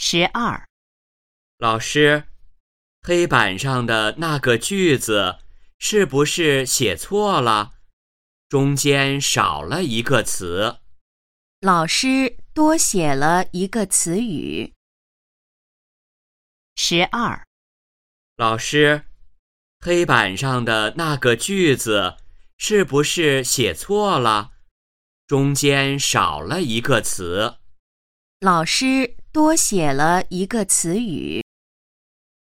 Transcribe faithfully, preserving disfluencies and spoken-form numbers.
十二， 老师，黑板上的那个句子是不是写错了？中间少了一个词。 老师多写了一个词语。十二， 老师，黑板上的那个句子是不是写错了？中间少了一个词。 老师多写了一个词语。